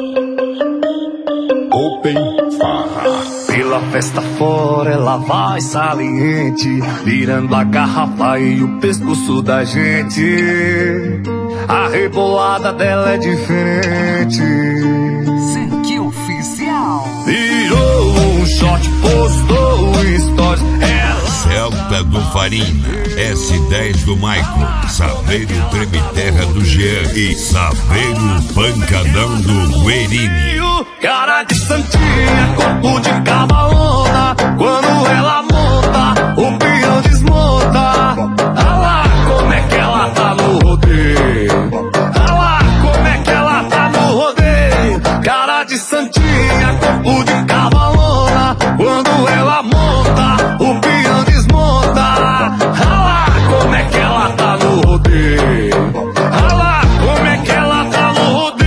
Open Farra. Pela festa fora ela vai saliente, virando a garrafa e o pescoço da gente. A rebolada dela é diferente. Sente oficial. Virou um shot, postou stories. Ela Celta do Farina, S10 do Michael, Saveiro Treme-Terra do Jean e Saveiro Pancadão do Guerini. Cara de santinha, corpo de cavalona. Quando ela monta, o peão desmonta. Ah lá, como é que ela tá no rodeio. Ah lá, como é que ela tá no rodeio. Cara de santinha, corpo de cavalona. Quando ela monta, o peão desmonta. Ah lá, como é que ela tá no rodeio. Ah lá, como é que ela tá no rodeio.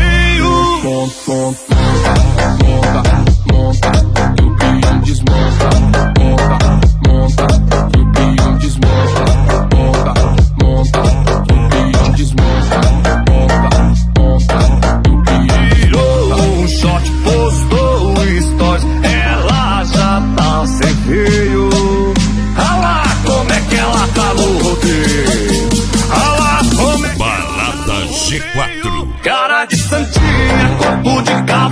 Monta, que o peão desmonta. Monta, que o peão desmonta. Monta, que o peão desmonta. Monta, que o peão Virou um shot, postou stories. Ela já tá sem veio. Ah lá, como é que ela tá no rodeio. Ah lá, como é que Balada G4. cara de santinha, corpo de